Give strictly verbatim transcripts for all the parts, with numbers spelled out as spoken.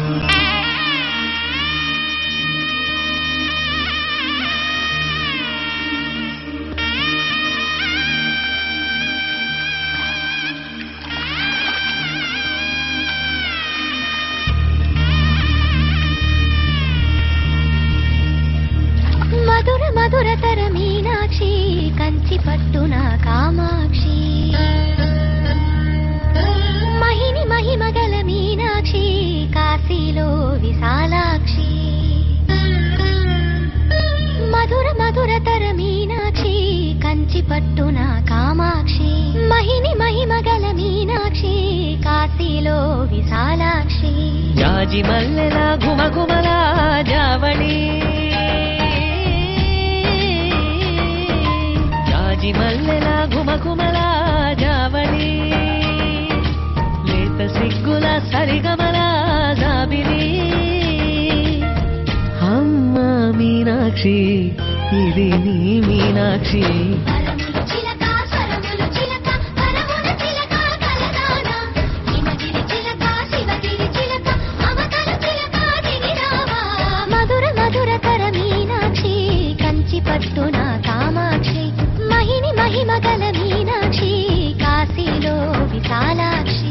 మధురతర మీనాక్షి కంచి పట్టున కామాక్షి మహిని మహిమగల మీనాక్షి కాశీలో విశాలాక్షి మధుర మధురతర మీనాక్షి కంచి పట్టున కామాక్షి మహిని మహిమగల మీనాక్షి కాశీలో విశాలాక్షి జాజి మల్లెల గుమగుమల జావళి జాజి మల్లెల గుమగుమల జావళి లేత సిగ్గుల సరిగమల జాబిలి అమ్మ మీనాక్షి ఇది నీ మీనాక్షి మధుర మధురతర మీనాక్షి కంచి పట్టున కామాక్షి మహిని మహిమగల మీనాక్షి కాశీలో విశాలాక్షి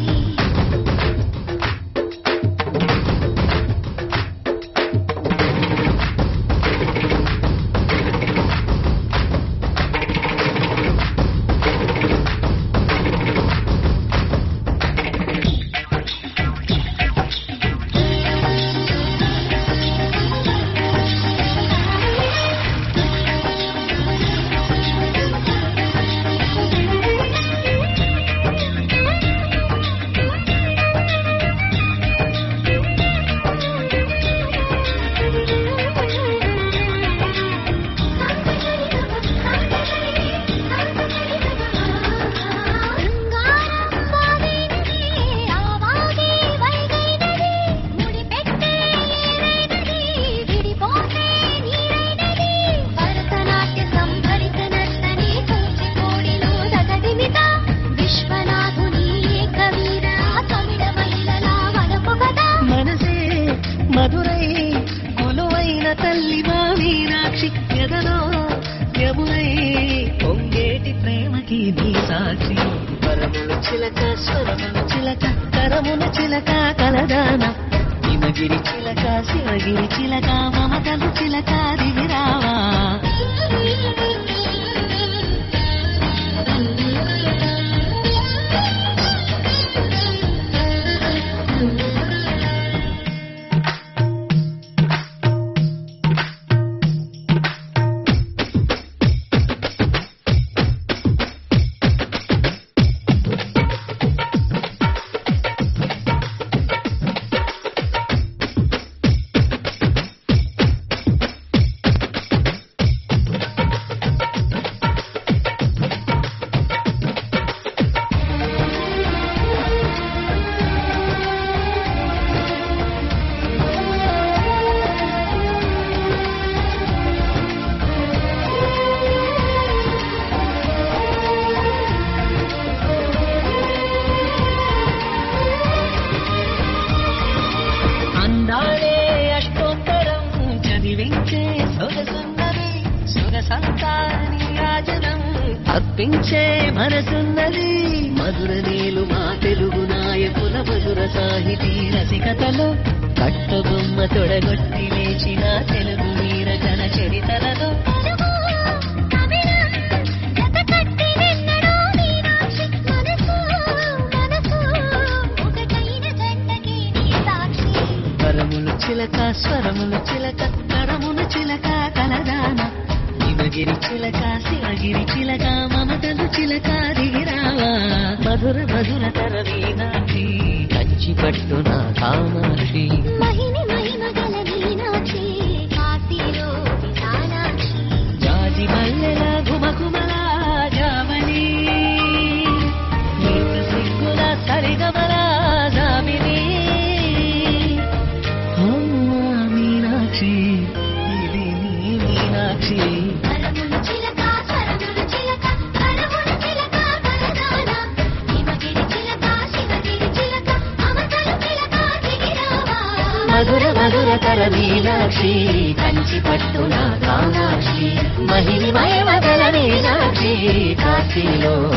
మధురై కొలువైన తల్లి మా మీనాక్షి ఎదలో యమునై పొంగేటి ప్రేమకి నీ సాక్షి వరములు చిలక స్వరములు చిలక కరముల చిలక కలదాన హిమగిరి చిలక శివగిరి చిలక మమతలు చిలక దిగిరావా అర్పించే మనసున్నది మధుర నీలు మా తెలుగు నాయకుల మధుర సాహితీ రసికతలో కట్టబొమ్మ తొడగొట్టి లేచిన తెలుగు వీర జన చరితలలో కరములు చిలక స్వరములు చిలక కరముల చిలక కలదాన హిమగిరి చిలక శివగిరి చిలక మమతలు చిలక దిగిరావా మధుర మధుర తర మీనాక్షి కంచి పట్టున కామాక్షి మహిని మహిమగల మీనాక్షి కాశీలో విశాలాక్షి జాజి మల్లెల గుమగుమల జావళి నీత సిగ్గుల సరిగమల జాబిలి అమ్మ మీనాక్షి ఇది నీ మీనాక్షి చిలక శివగిరి చిలక మమతలు చిలక దిగిరా మధుర మధురతర మీనాక్షి కంచి పట్టున కామాక్షి మహిళ మయమగల మీనాక్షి కాశీలో